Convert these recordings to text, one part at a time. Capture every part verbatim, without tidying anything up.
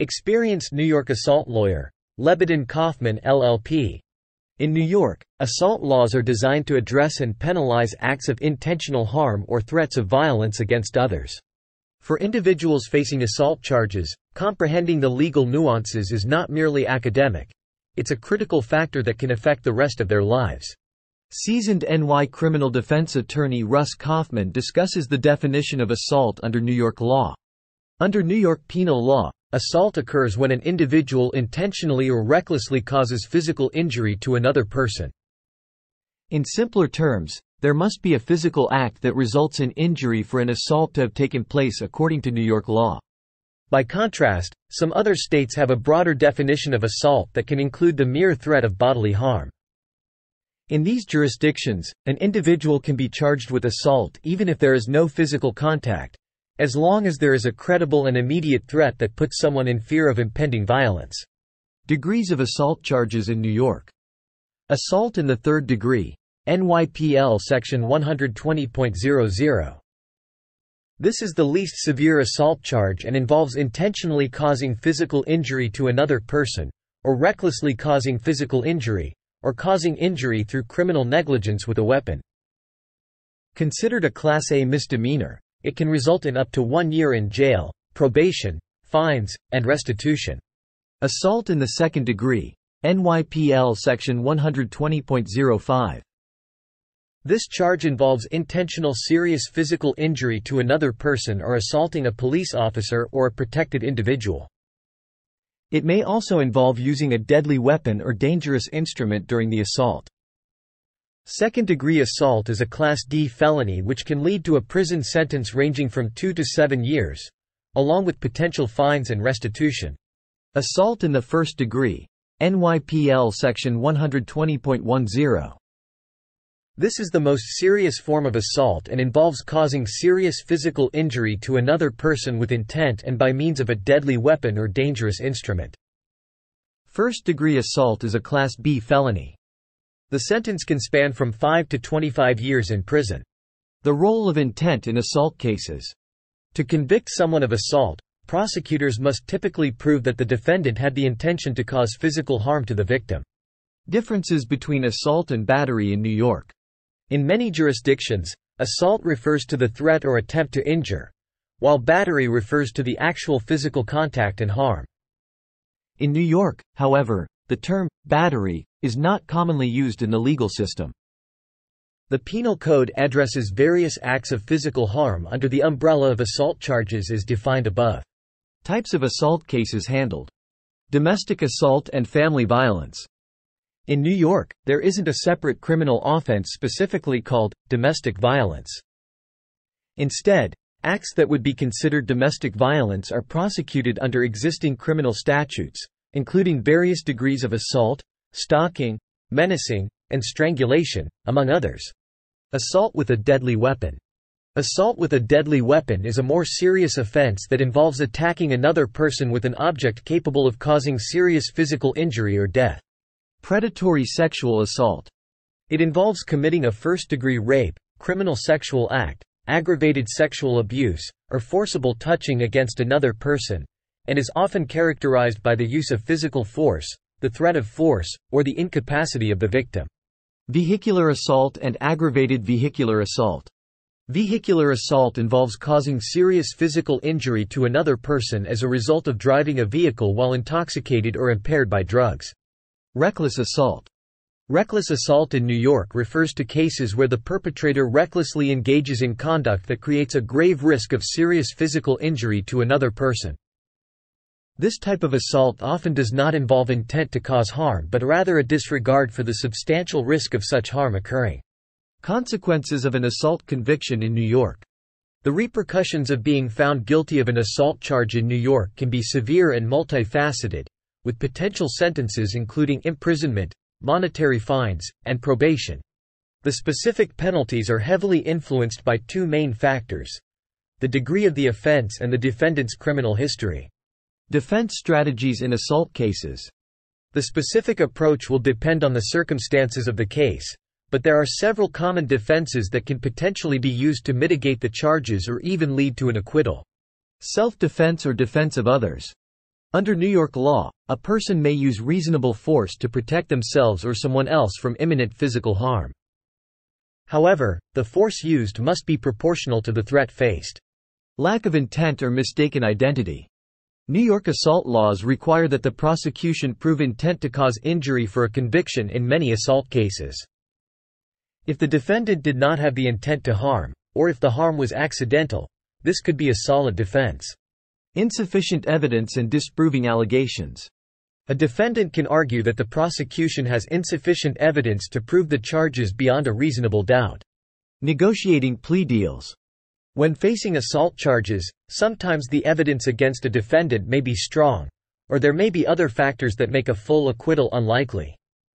Experienced New York assault lawyer, Lebedeon Kaufman L L P. In New York, assault laws are designed to address and penalize acts of intentional harm or threats of violence against others. For individuals facing assault charges, comprehending the legal nuances is not merely academic. It's a critical factor that can affect the rest of their lives. Seasoned N Y criminal defense attorney Russ Kaufman discusses the definition of assault under New York law. Under New York penal law, assault occurs when an individual intentionally or recklessly causes physical injury to another person. In simpler terms, there must be a physical act that results in injury for an assault to have taken place according to New York law. By contrast, some other states have a broader definition of assault that can include the mere threat of bodily harm. In these jurisdictions, an individual can be charged with assault even if there is no physical contact, as long as there is a credible and immediate threat that puts someone in fear of impending violence. Degrees of assault charges in New York. Assault in the third degree, N Y P L Section one twenty point zero zero. This is the least severe assault charge and involves intentionally causing physical injury to another person, or recklessly causing physical injury, or causing injury through criminal negligence with a weapon. Considered a Class A misdemeanor, it can result in up to one year in jail, probation, fines, and restitution. Assault in the second degree, N Y P L Section one twenty point zero five. This charge involves intentional serious physical injury to another person or assaulting a police officer or a protected individual. It may also involve using a deadly weapon or dangerous instrument during the assault. Second-degree assault is a Class D felony which can lead to a prison sentence ranging from two to seven years, along with potential fines and restitution. Assault in the first degree, N Y P L Section one twenty point ten. This is the most serious form of assault and involves causing serious physical injury to another person with intent and by means of a deadly weapon or dangerous instrument. First-degree assault is a Class B felony. The sentence can span from five to twenty-five years in prison. The role of intent in assault cases. To convict someone of assault, prosecutors must typically prove that the defendant had the intention to cause physical harm to the victim. Differences between assault and battery in New York. In many jurisdictions, assault refers to the threat or attempt to injure, while battery refers to the actual physical contact and harm. In New York, however, the term battery is not commonly used in the legal system. The Penal Code addresses various acts of physical harm under the umbrella of assault charges as defined above. Types of assault cases handled. Domestic assault and family violence. In New York, there isn't a separate criminal offense specifically called domestic violence. Instead, acts that would be considered domestic violence are prosecuted under existing criminal statutes, including various degrees of assault, stalking, menacing, and strangulation, among others. Assault with a deadly weapon. Assault with a deadly weapon is a more serious offense that involves attacking another person with an object capable of causing serious physical injury or death. Predatory sexual assault. It involves committing a first-degree rape, criminal sexual act, aggravated sexual abuse, or forcible touching against another person, and is often characterized by the use of physical force, the threat of force, or the incapacity of the victim. Vehicular assault and aggravated vehicular assault. Vehicular assault involves causing serious physical injury to another person as a result of driving a vehicle while intoxicated or impaired by drugs. Reckless assault. Reckless assault in New York refers to cases where the perpetrator recklessly engages in conduct that creates a grave risk of serious physical injury to another person. This type of assault often does not involve intent to cause harm but rather a disregard for the substantial risk of such harm occurring. Consequences of an assault conviction in New York. The repercussions of being found guilty of an assault charge in New York can be severe and multifaceted, with potential sentences including imprisonment, monetary fines, and probation. The specific penalties are heavily influenced by two main factors: the degree of the offense and the defendant's criminal history. Defense strategies in assault cases. The specific approach will depend on the circumstances of the case, but there are several common defenses that can potentially be used to mitigate the charges or even lead to an acquittal. Self-defense or defense of others. Under New York law, a person may use reasonable force to protect themselves or someone else from imminent physical harm. However, the force used must be proportional to the threat faced. Lack of intent or mistaken identity. New York assault laws require that the prosecution prove intent to cause injury for a conviction in many assault cases. If the defendant did not have the intent to harm, or if the harm was accidental, this could be a solid defense. Insufficient evidence and disproving allegations. A defendant can argue that the prosecution has insufficient evidence to prove the charges beyond a reasonable doubt. Negotiating plea deals. When facing assault charges, sometimes the evidence against a defendant may be strong, or there may be other factors that make a full acquittal unlikely.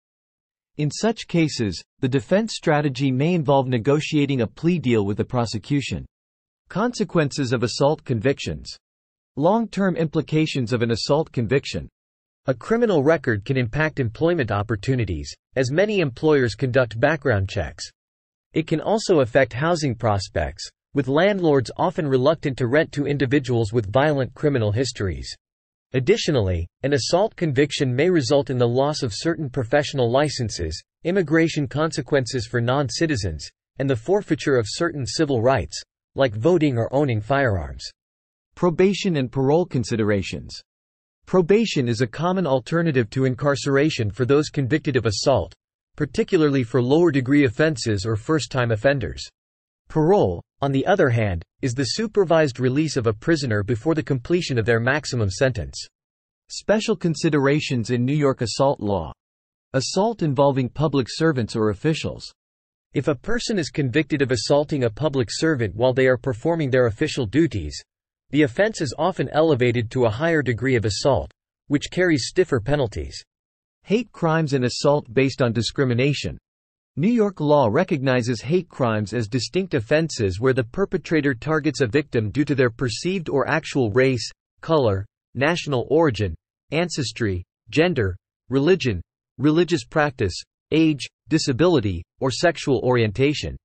In such cases, the defense strategy may involve negotiating a plea deal with the prosecution. Consequences of assault convictions. Long-term implications of an assault conviction. A criminal record can impact employment opportunities, as many employers conduct background checks. It can also affect housing prospects, with landlords often reluctant to rent to individuals with violent criminal histories. Additionally, an assault conviction may result in the loss of certain professional licenses, immigration consequences for non-citizens, and the forfeiture of certain civil rights, like voting or owning firearms. Probation and parole considerations. Probation is a common alternative to incarceration for those convicted of assault, particularly for lower-degree offenses or first-time offenders. Parole, on the other hand, is the supervised release of a prisoner before the completion of their maximum sentence. Special considerations in New York assault law. Assault involving public servants or officials. If a person is convicted of assaulting a public servant while they are performing their official duties, the offense is often elevated to a higher degree of assault, which carries stiffer penalties. Hate crimes and assault based on discrimination. New York law recognizes hate crimes as distinct offenses where the perpetrator targets a victim due to their perceived or actual race, color, national origin, ancestry, gender, religion, religious practice, age, disability, or sexual orientation.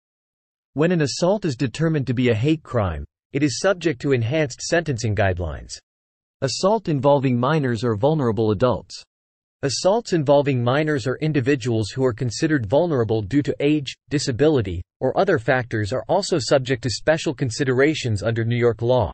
When an assault is determined to be a hate crime, it is subject to enhanced sentencing guidelines. Assault involving minors or vulnerable adults. Assaults involving minors or individuals who are considered vulnerable due to age, disability, or other factors are also subject to special considerations under New York law.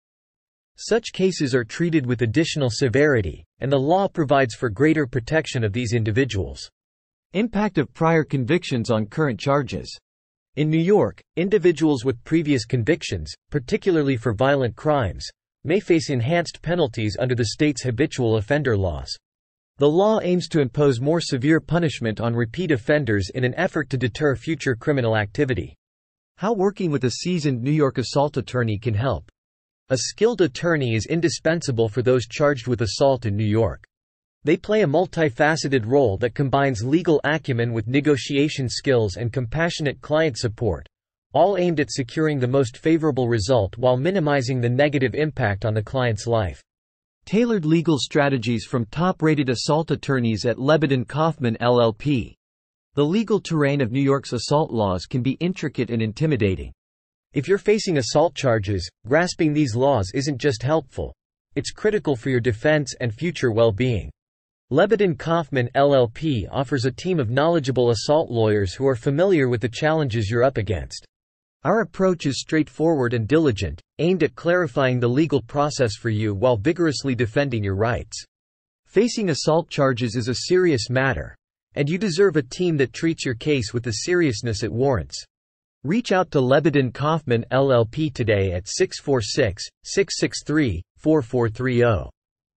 Such cases are treated with additional severity, and the law provides for greater protection of these individuals. Impact of prior convictions on current charges. In New York, individuals with previous convictions, particularly for violent crimes, may face enhanced penalties under the state's habitual offender laws. The law aims to impose more severe punishment on repeat offenders in an effort to deter future criminal activity. How working with a seasoned New York assault attorney can help. A skilled attorney is indispensable for those charged with assault in New York. They play a multifaceted role that combines legal acumen with negotiation skills and compassionate client support, all aimed at securing the most favorable result while minimizing the negative impact on the client's life. Tailored legal strategies from top-rated assault attorneys at Lebanon Kaufman L L P. The legal terrain of New York's assault laws can be intricate and intimidating. If you're facing assault charges, grasping these laws isn't just helpful, it's critical for your defense and future well-being. Lebanon Kaufman L L P offers a team of knowledgeable assault lawyers who are familiar with the challenges you're up against. Our approach is straightforward and diligent, aimed at clarifying the legal process for you while vigorously defending your rights. Facing assault charges is a serious matter, and you deserve a team that treats your case with the seriousness it warrants. Reach out to Lebanon Kaufman L L P today at six four six, six six three, four four three zero.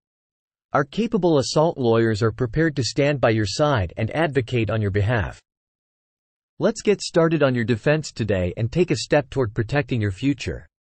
Our capable assault lawyers are prepared to stand by your side and advocate on your behalf. Let's get started on your defense today and take a step toward protecting your future.